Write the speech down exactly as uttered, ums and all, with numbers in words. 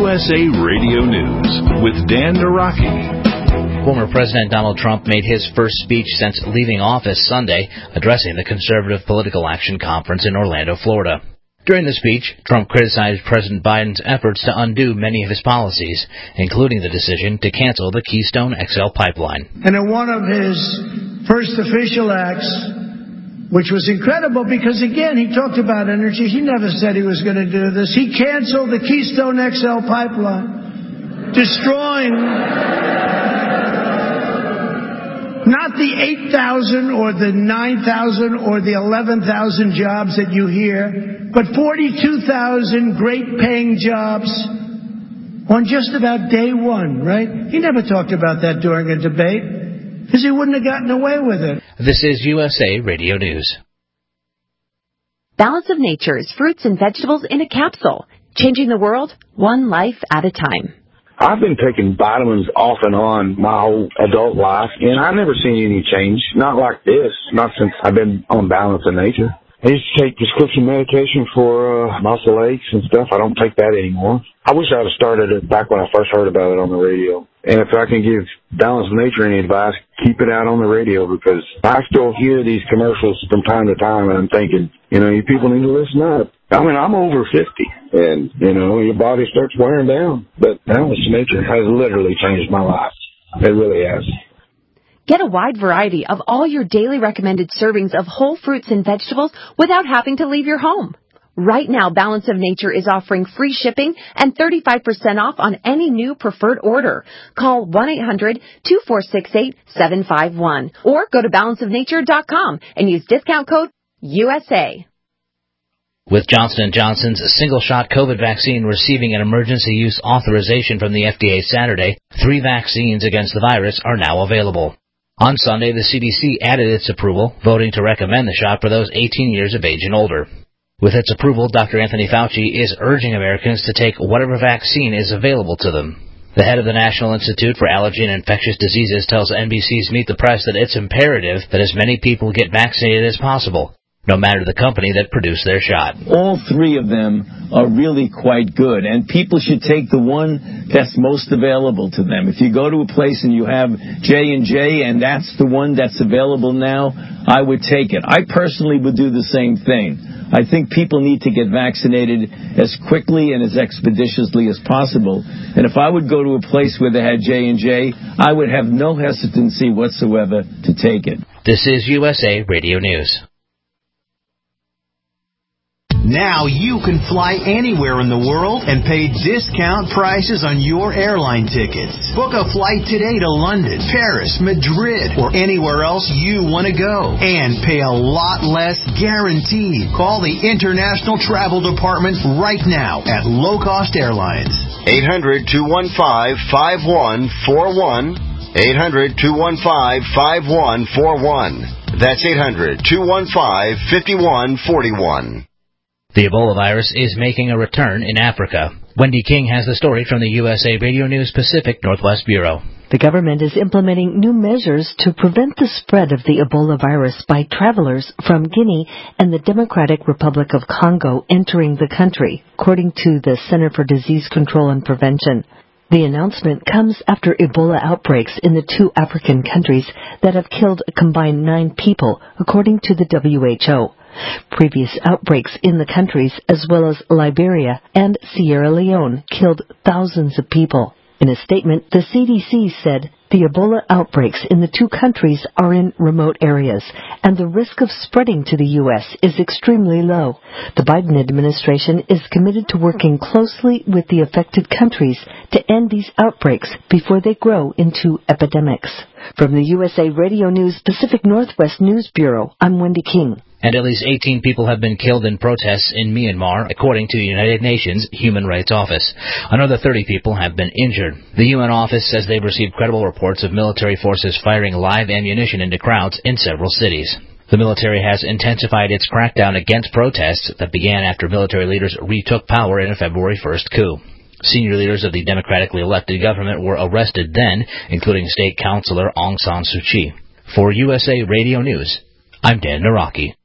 S A Radio News with Dan Naraki. Former President Donald Trump made his first speech since leaving office Sunday, addressing the Conservative Political Action Conference in Orlando, Florida. During the speech, Trump criticized President Biden's efforts to undo many of his policies, including the decision to cancel the Keystone X L pipeline. And in one of his first official acts, which was incredible because, again, he talked about energy. He never said he was going to do this. He canceled the Keystone X L pipeline, destroying not the eight thousand or the nine thousand or the eleven thousand jobs that you hear, but forty-two thousand great-paying jobs on just about day one, right? He never talked about that during a debate because he wouldn't have gotten away with it. This is U S A Radio News. Balance of Nature is fruits and vegetables in a capsule, changing the world one life at a time. I've been taking vitamins off and on my whole adult life, and I've never seen any change. Not like this, not since I've been on Balance of Nature. I used to take prescription medication for uh, muscle aches and stuff. I don't take that anymore. I wish I'd have started it back when I first heard about it on the radio. And if I can give Balance of Nature any advice, keep it out on the radio, because I still hear these commercials from time to time, and I'm thinking, you know, you people need to listen up. I mean, I'm over fifty, and, you know, your body starts wearing down. But Balance of Nature has literally changed my life. It really has. Get a wide variety of all your daily recommended servings of whole fruits and vegetables without having to leave your home. Right now, Balance of Nature is offering free shipping and thirty-five percent off on any new preferred order. Call one eight hundred two four six eight seven five one or go to balance of nature dot com and use discount code U S A. With Johnson and Johnson's single-shot COVID vaccine receiving an emergency use authorization from the F D A Saturday, three vaccines against the virus are now available. On Sunday, the C D C added its approval, voting to recommend the shot for those eighteen years of age and older. With its approval, Doctor Anthony Fauci is urging Americans to take whatever vaccine is available to them. The head of the National Institute for Allergy and Infectious Diseases tells N B C's Meet the Press that it's imperative that as many people get vaccinated as possible, no matter the company that produced their shot. All three of them are really quite good, and people should take the one that's most available to them. If you go to a place and you have J and J and that's the one that's available now, I would take it. I personally would do the same thing. I think people need to get vaccinated as quickly and as expeditiously as possible. And if I would go to a place where they had J and J, I would have no hesitancy whatsoever to take it. This is U S A Radio News. Now you can fly anywhere in the world and pay discount prices on your airline tickets. Book a flight today to London, Paris, Madrid, or anywhere else you want to go. And pay a lot less guaranteed. Call the International Travel Department right now at Low Cost Airlines. eight hundred two one five five one four one. eight hundred two one five five one four one. That's eight hundred two one five five one four one. The Ebola virus is making a return in Africa. Wendy King has the story from the U S A Radio News Pacific Northwest Bureau. The government is implementing new measures to prevent the spread of the Ebola virus by travelers from Guinea and the Democratic Republic of Congo entering the country, according to the Center for Disease Control and Prevention. The announcement comes after Ebola outbreaks in the two African countries that have killed a combined nine people, according to the W H O. Previous outbreaks in the countries, as well as Liberia and Sierra Leone, killed thousands of people. In a statement, the C D C said the Ebola outbreaks in the two countries are in remote areas, and the risk of spreading to the U S is extremely low. The Biden administration is committed to working closely with the affected countries to end these outbreaks before they grow into epidemics. From the U S A Radio News Pacific Northwest News Bureau, I'm Wendy King. And at least eighteen people have been killed in protests in Myanmar, according to the United Nations Human Rights Office. Another thirty people have been injured. The U N office says they've received credible reports of military forces firing live ammunition into crowds in several cities. The military has intensified its crackdown against protests that began after military leaders retook power in a February first coup. Senior leaders of the democratically elected government were arrested then, including State Councilor Aung San Suu Kyi. For U S A Radio News, I'm Dan Naraki.